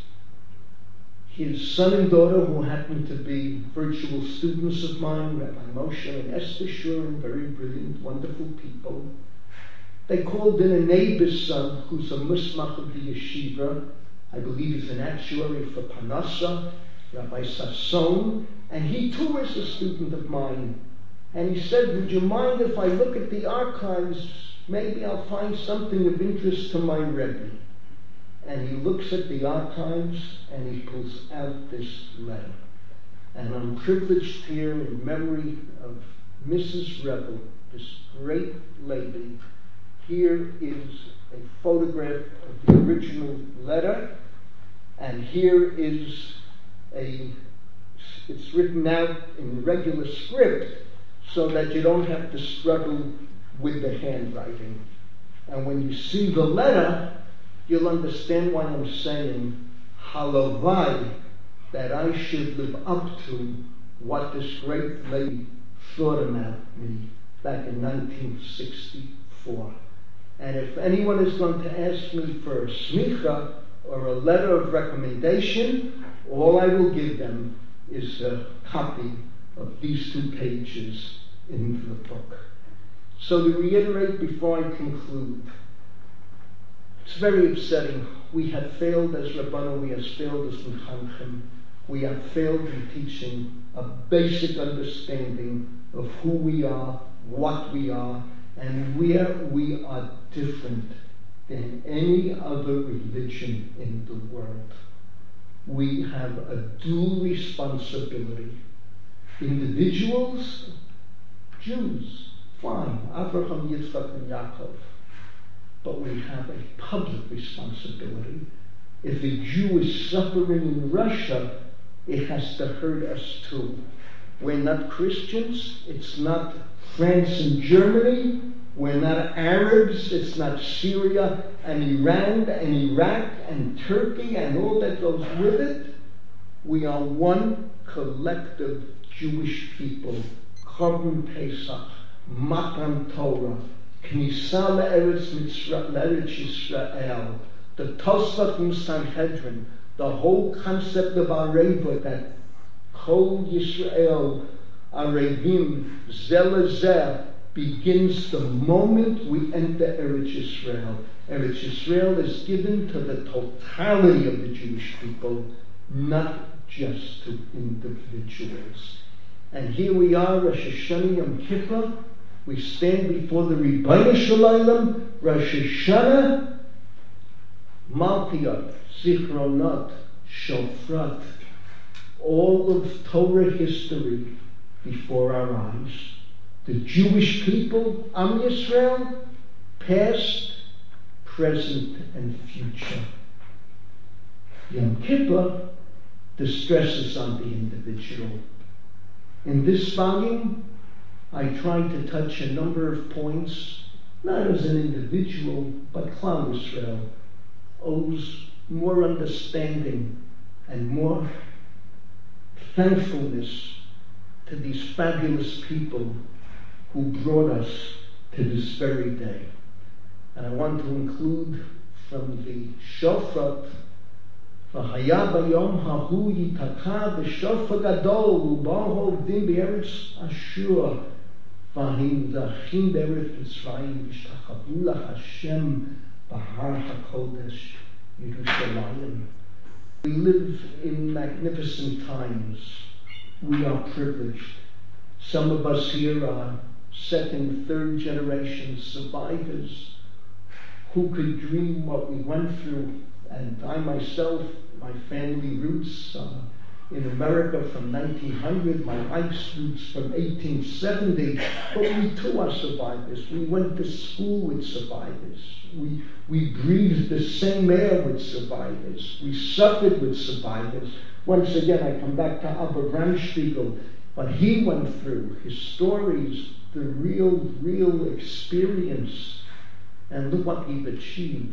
His son and daughter, who happened to be virtual students of mine, Rabbi Moshe and Esther Shuren, very brilliant, wonderful people, they called in a neighbor's son who's a musmach of the yeshiva. I believe he's an actuary for Parnassa, Rabbi Sasson, and he too is a student of mine. And he said, would you mind if I look at the archives? Maybe I'll find something of interest to my Rebbe. And he looks at the archives and he pulls out this letter. And I'm privileged here in memory of Mrs. Revel, this great lady. Here is a photograph of the original letter, and here is it's written out in regular script so that you don't have to struggle with the handwriting. And when you see the letter, you'll understand why I'm saying, halavai, that I should live up to what this great lady thought about me back in 1964. And if anyone is going to ask me for a smicha or a letter of recommendation, all I will give them is a copy of these 2 pages in the book. So to reiterate before I conclude, it's very upsetting. We have failed as Rabbanu, we have failed as Mechanchim, we have failed in teaching a basic understanding of who we are, what we are, and where we are different than any other religion in the world. We have a dual responsibility. Individuals, Jews, fine, Abraham, Yitzchak, and Yaakov. But we have a public responsibility. If a Jew is suffering in Russia, it has to hurt us too. We're not Christians, it's not France and Germany, we're not Arabs, it's not Syria and Iran and Iraq and Turkey and all that goes with it. We are one collective Jewish people. Korban Pesach, Matan Torah, Knisa L'Eretz Yisrael, the Tosfot and Sanhedrin, the whole concept of Areva, that Kol Yisrael, Arevim, Zelazeh, begins the moment we enter Eretz Yisrael. Eretz Yisrael is given to the totality of the Jewish people, not just to individuals. And here we are, Rosh Hashanah Yom Kippur. We stand before the Ribono Shel Olam, Rosh Hashanah, Malkiot, Zichronot, Shofrat, all of Torah history before our eyes. The Jewish people, Am Yisrael, past, present, and future. Yom Kippur, the stress is on the individual. In this volume, I tried to touch a number of points, not as an individual, but Klal Yisrael owes more understanding and more thankfulness to these fabulous people who brought us to this very day. And I want to include from the Shofar, V'haya bayom hahu yitaka b'shofar gadol u'bo hovdim be'eretz Ashur v'himdachim be'eretz Mitzrayim v'shtachavu la'Hashem b'har hakodesh Yerushalayim. We live in magnificent times. We are privileged. Some of us here are 2nd, 3rd generation survivors who could dream what we went through. And I myself, my family roots in America from 1900, my wife's roots from 1870, but we too are survivors. We went to school with survivors. We breathed the same air with survivors. We suffered with survivors. Once again, I come back to Abba Gramspiegel, what he went through, his stories, the real experience, and look what we've achieved.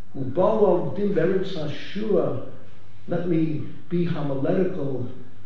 Let me be homiletical.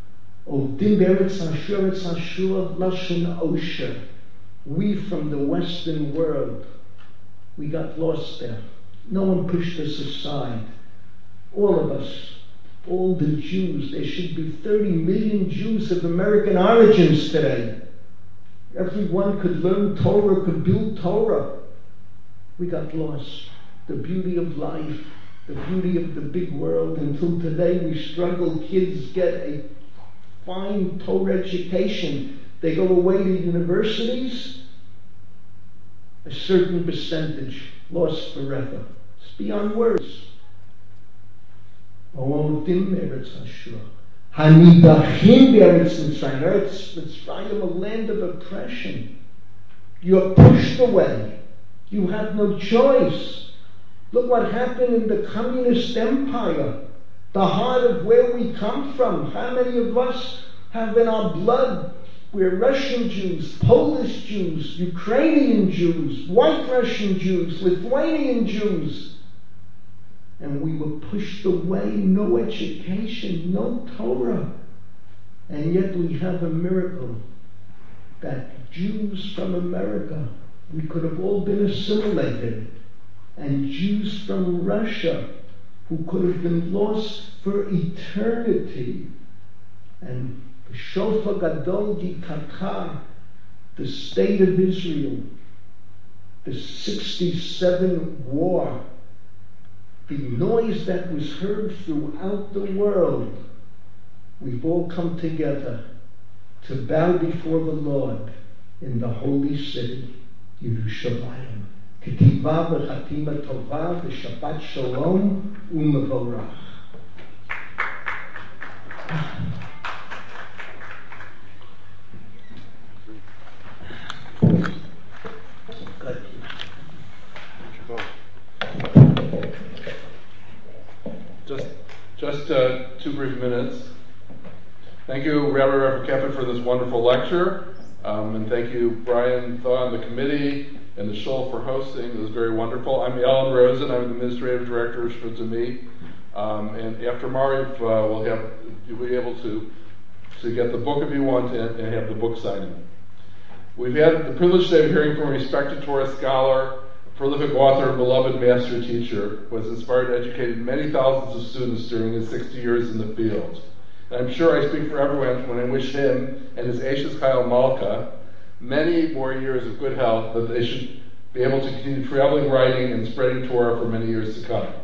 We from the Western world, we got lost there. No one pushed us aside. All of us, all the Jews, there should be 30 million Jews of American origins today. Everyone could learn Torah, could build Torah. We got lost. The beauty of life, the beauty of the big world. Until today we struggle. Kids get a fine Torah education. They go away to universities. A certain percentage lost forever. It's beyond words. Mitzrayim, a land of oppression. You're pushed away. You have no choice. Look what happened in the communist empire, the heart of where we come from. How many of us have in our blood? We're Russian Jews, Polish Jews, Ukrainian Jews, White Russian Jews, Lithuanian Jews. And we were pushed away, no education, no Torah. And yet we have a miracle. that Jews from America, we could have all been assimilated, and Jews from Russia who could have been lost for eternity. And Shofar Gadol Yikakah, the state of Israel, the 67 war, the noise that was heard throughout the world, we've all come together to bow before the Lord in the holy city, Yerushalayim. Ketiva v'chatima tova v'shabbat shalom u'mevorach. Just 2 brief minutes. Thank you, Rabbi Keffett, for this wonderful lecture. And thank you, Brian Thaw and the committee and the shul for hosting. It was very wonderful. I'm Alan Rosen. I'm the Administrative Director of Shvutzah. And after Mariv, you'll be able to get the book if you want and have the book signing. We've had the privilege today of hearing from a respected Torah scholar, prolific author, and beloved master teacher, who has inspired and educated many thousands of students during his 60 years in the field. And I'm sure I speak for everyone when I wish him and his Ashes Chayil Malka many more years of good health, that they should be able to continue traveling, writing, and spreading Torah for many years to come.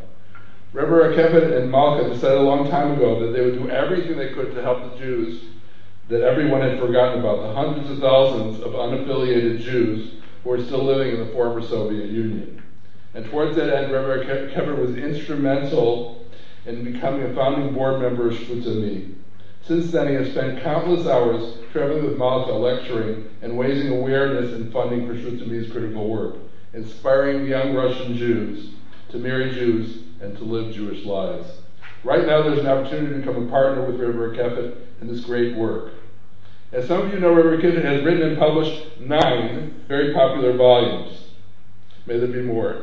Rebbe Keffett and Malka decided a long time ago that they would do everything they could to help the Jews that everyone had forgotten about, the hundreds of thousands of unaffiliated Jews who are still living in the former Soviet Union. And towards that end, Rebbe Keffett was instrumental in becoming a founding board member of Shvutzah. Since then, he has spent countless hours traveling with Malka, lecturing, and raising awareness and funding for Shvutzah's critical work, inspiring young Russian Jews to marry Jews and to live Jewish lives. Right now, there's an opportunity to become a partner with Rebbe Keffett in this great work. As some of you know, Rebbe Keffett has written and published 9 very popular volumes. May there be more.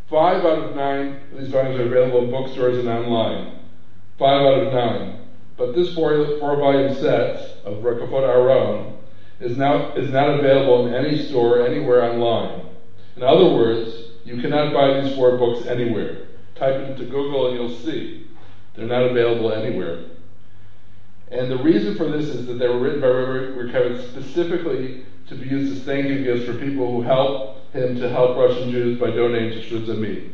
5 out of 9 of these volumes are available in bookstores and online. 5 out of 9. But this 4-volume set of Rakafot Aron is not available in any store anywhere online. In other words, you cannot buy these 4 books anywhere. Type it into Google and you'll see. They're not available anywhere. And the reason for this is that they were written by Rebbe Keffett specifically to be used as thank you gifts for people who help him to help Russian Jews by donating to Shvutzah.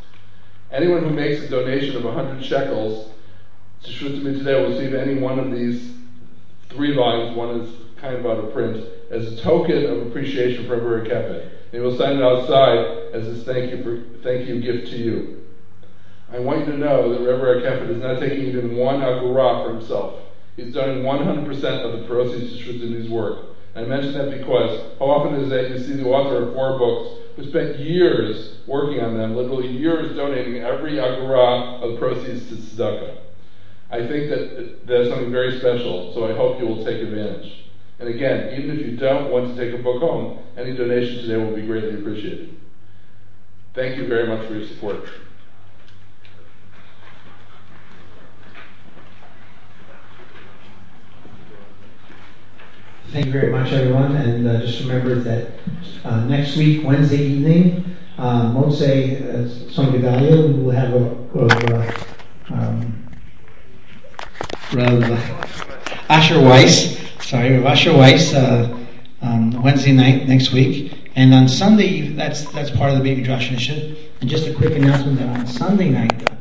Anyone who makes a donation of 100 shekels to Shvutzah today will receive any one of these 3 volumes. One is kind of out of print, as a token of appreciation for Rebbe Keffett. And we'll sign it outside as this thank you gift to you. I want you to know that Rebbe Keffett is not taking even 1 agura for himself. He's donating 100% of the proceeds to Shvutzah's work. And I mention that because how often is that you see the author of 4 books who spent years working on them, literally years donating every agura of the proceeds to tzedakah. I think that that's something very special, so I hope you will take advantage. And again, even if you don't want to take a book home, any donation today will be greatly appreciated. Thank you very much for your support. Thank you very much, everyone. And just remember that next week, Wednesday evening, Motzei Tzom Gedalia, we will have Asher Weiss. Asher Weiss, Wednesday night next week. And on Sunday, that's part of the Baby Midrash Initiative. And just a quick announcement that on Sunday night,